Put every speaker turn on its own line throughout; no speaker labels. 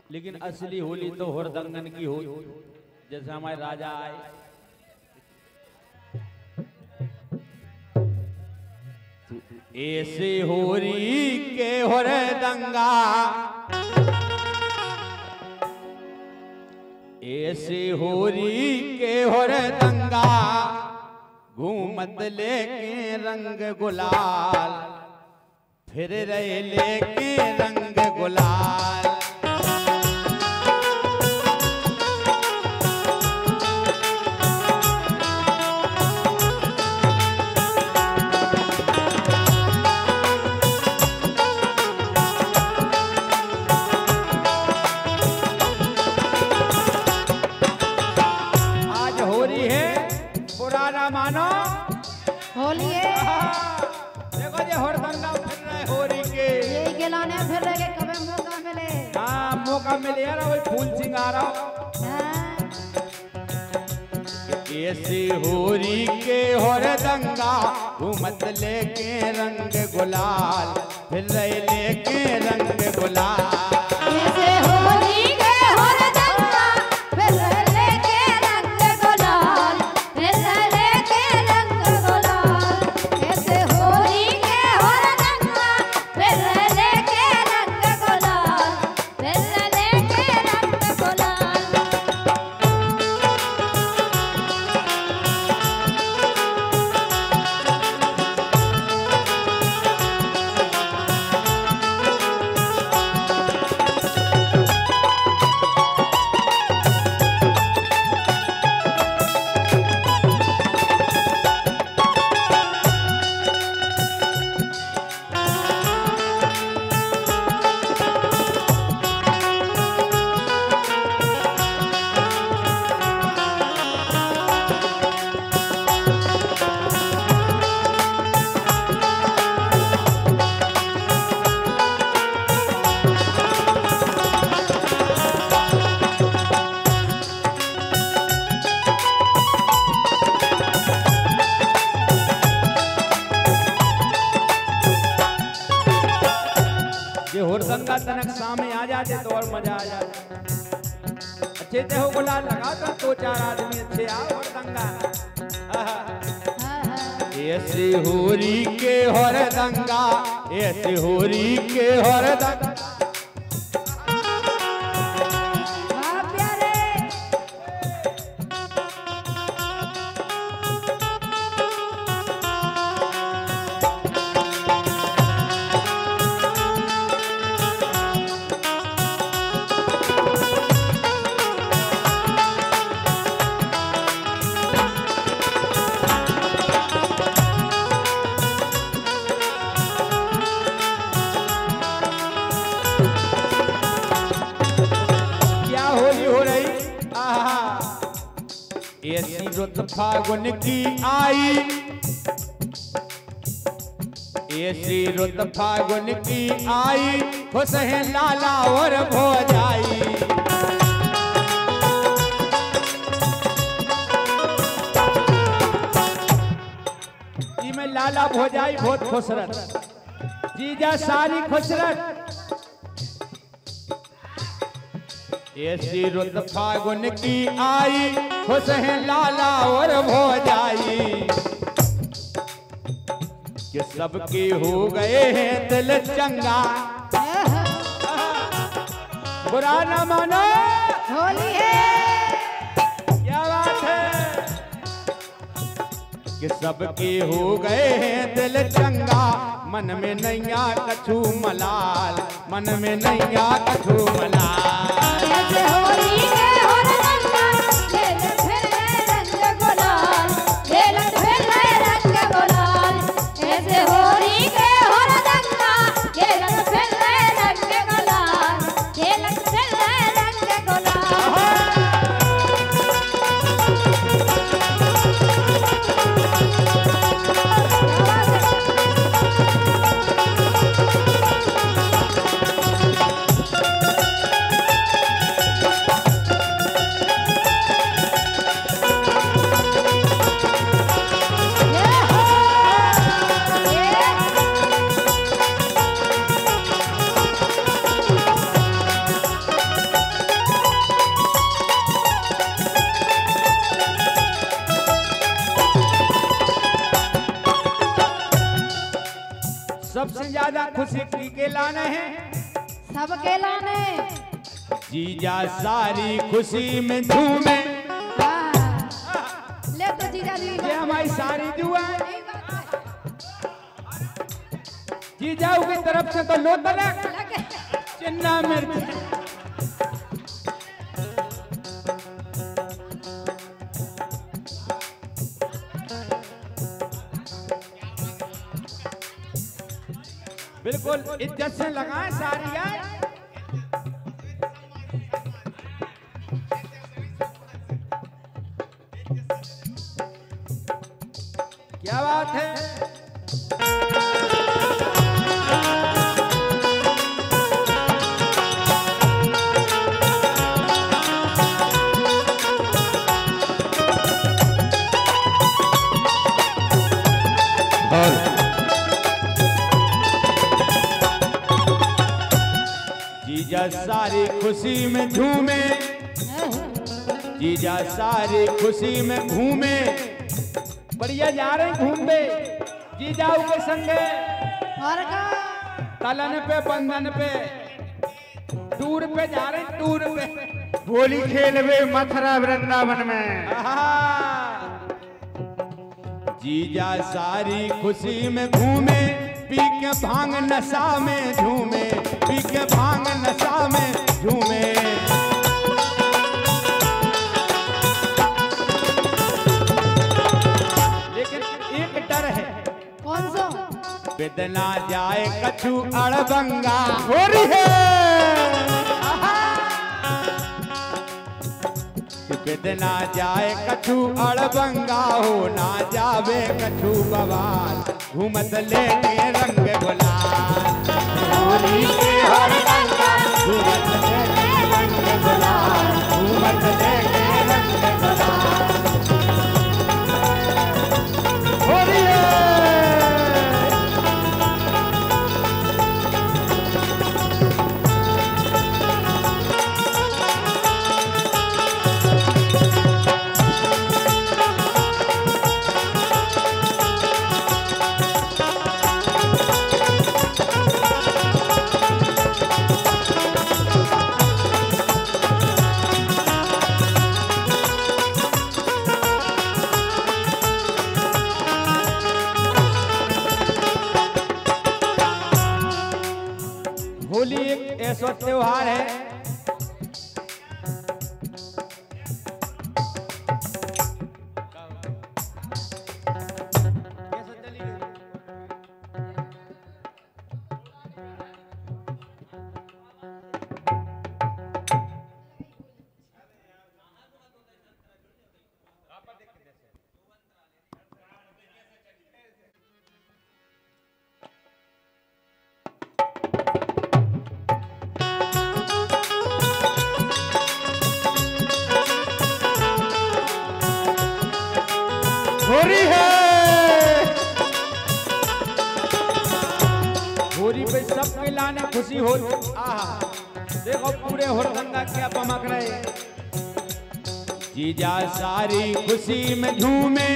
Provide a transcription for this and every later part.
लेकिन असली होली तो हुरदंगन की हो, जैसे हमारे राजा आए। ऐसे होरी के हुरदंगा, ऐसे होरी के हुरदंगा, घूमत लेके रंग गुलाल, फिर रहे लेके रंग गुलाल। आज होली है, पुराना मानो
होली है।
देखो ये हुरदंगा फिर रहे होली के,
यही गिलाने फिर रहे के कभी मौका मिले।
हाँ मौका मिले यार, वही फूल सिंगारा।
हाँ।
ऐसी होरी के हुरदंगा, घूमत लेके रंग गुलाल, फिर रहे लेके रंग गुलाल।
ऐसे होली के हुरदंगा, फिर लेके रंग गुलाल, फिर लेके रंग गुलाल। ऐसे होली के हुरदंगा, फिर लेके रंग गुलाल, फिर लेके रंग गुलाल।
ये हुरदंगा तनक सामने आ जाते तो और मजा आ जाता। अच्छे से हो गुलाल लगा तो चार आदमी अच्छे आओ हुरदंगा। ऐसी होरी के हुरदंगा, ऐसी होरी के हुरदंगा।
वाह प्यारे।
क्या होली हो रही, आहा। ऐसी रुत फागुन की आई, ऐसी रुत फागुन की आई, खुश है लाला और भौजाई। जी में लाला भौजाई बहुत खुश रह, जीजा सारी खुश रह। ऐसी रुत फागुन की आई, खुश है लाला और भौजाई, कि सबके हो गए हैं दिल चंगा। बुरा न मानो,
होली है।
क्या बात है, कि सबके हो गए हैं दिल चंगा, मन में नैया कछु मलाल, मन में नैया कछु मलाल।
ऐसे होली के हुरदंगा, खेलत फिर रंग गुलाल, खेलत फिर रंग गुलाल। ऐसे होली के हुरदंगा, खेलत फिर रंग गुलाल, खेलत फिर रंग गुलाल।
ज्यादा खुशी की के लाने हैं?
सबके लाने।
जीजा सारी खुशी में झूमे।
हाँ। ले तो जीजा जी
ये हमारी सारी दुआ है।
यही बात
जीजाऊ की तरफ से तो लो तलक
है। लगे।
चिन्ना मिर्च। बिल्कुल इज्जत से लगाए सारी यार। क्या बात है? जीजा सारी खुशी में झूमे। जीजा सारी खुशी में घूमे। बढ़िया जा रहे घूमबे जीजाऊ के संगे।
और का
तलन पे बंधन पे टूर पे जा रहे टूर पे।
होली खेलवे मथुरा वृंदावन में।
आहा। जीजा सारी खुशी में घूमे। पी के भांग नशा में झूमे। पी के भांग नशा में झूमे। लेकिन एक डर है।
कौन सा?
बेदना जाए कछु अड़बंगा।
होली है।
बेदना जाए कछु अड़बंगा हो ना जावे कछु बवाल। घूमत लेके रंग गुलाल।
होली के हर रंगा
घूमत लेके रंग गुलाल। घूमत लेके रंग गुलाल।
होली है।
होली एक ऐसा त्योहार है
होली है।
होली पे सबके लाने खुशी हो। आहा देखो पूरे होरगंगा क्या पमक रहे। जीजा सारी खुशी में झूमे।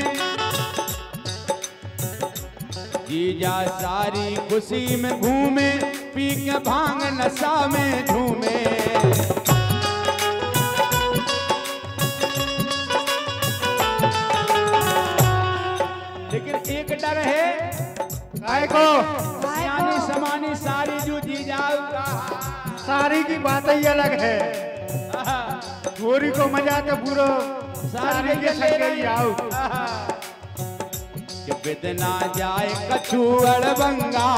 जीजा सारी खुशी में घूमे। पी के भांग नशा में झूमे। लेकिन एक डर है।
काय को
सियानी समानी सारी जो जीजाऊ का।
सारी की बात ही अलग है।
आहा,
होली को मजा तो पूरा
सारी
के संग ही आओ।
कि बिदना जाए कछु अड़बंगा।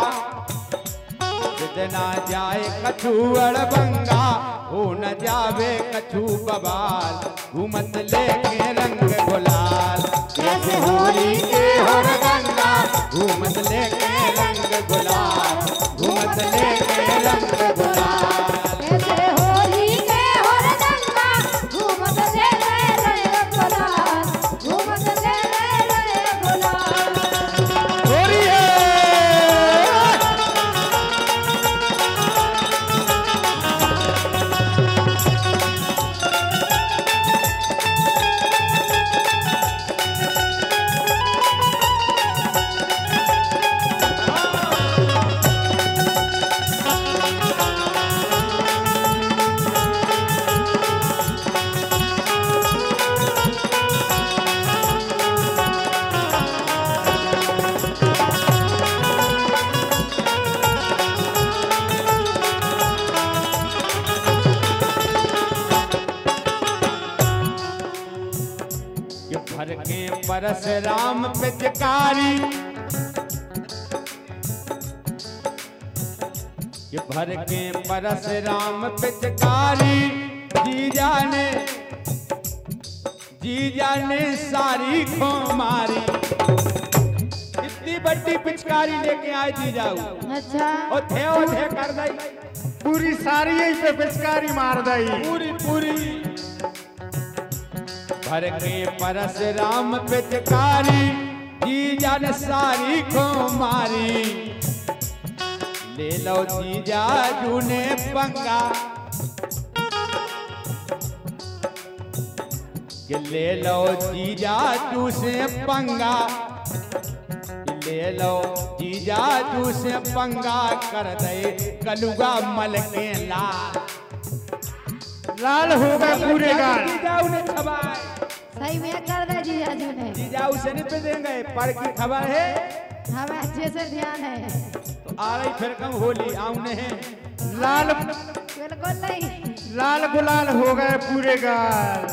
बिदना जाए कछु अड़बंगा हो न जावे कछु बवाल। घूमत लेके रंग गुलाल।
कैसे होली के हर
गंगा घूमत लेके रंग गुलाल। घूमत लेके रंग गुलाल।
कैसे होली के हर रंगा घूमत ले रंग गुलाल। घूमत ले रंग गुलाल।
होली है।
परशुराम पिचकारी कि भर के परशुराम पिचकारी जीजा ने सारी खो मारी। इतनी बड़ी पिचकारी लेके आए जीजाऊ
अच्छा
और थे कर दई
पूरी सारी यही पे पिचकारी मार दई।
पूरी भर के परशुराम पिचकारी जीजा ने सारी खो मारी। ले लो जीजा जूने पंगा कि ले लो जीजा जू से पंगा ले लो जीजा जू से पंगा कर दे कलुगा मल के
लाल होगा पूरे गाल।
जीजा उन्हें खबर
सही में कर दे जीजा जी ने।
जीजा उसे नहीं पे देंगे पर की खबर है
हमें अच्छे से ध्यान है।
तो आ रही फिर कम होली आउने हैं
लाल
बिल्कुल नहीं
लाल गुलाल हो गए पूरे गाल।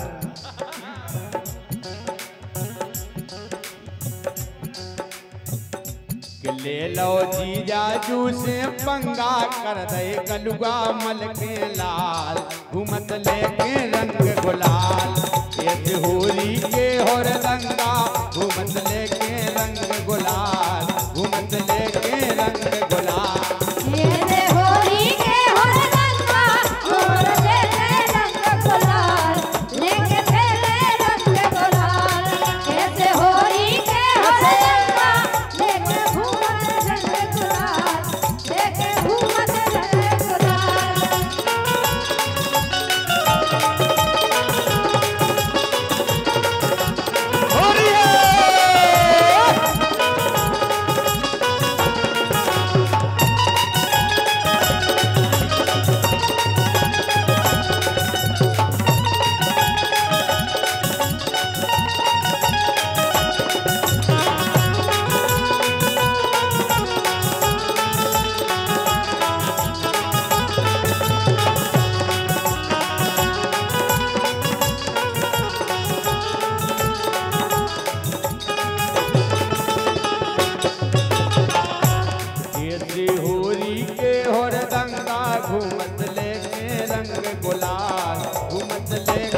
कि ले लो जीजा जू से पंगा कर दे कलुगा मल के लाल घूमत लेके रंग गुलाल। ये होली के होर रंगा घूमत लेके रंग गुलाल घूमत लेके रंग गुलाल।
ये होली के होर रंगा घूमत लेके रंग गुलाल लेके खेले रंग गुलाल। ऐसे होली के होर रंगा लेके घूमत रंग गुलाल लेके घूमत रंग गुलाल।
होली है।
ये होली के होर रंगा घूमत लेके रंग गुलाल घूमत लेके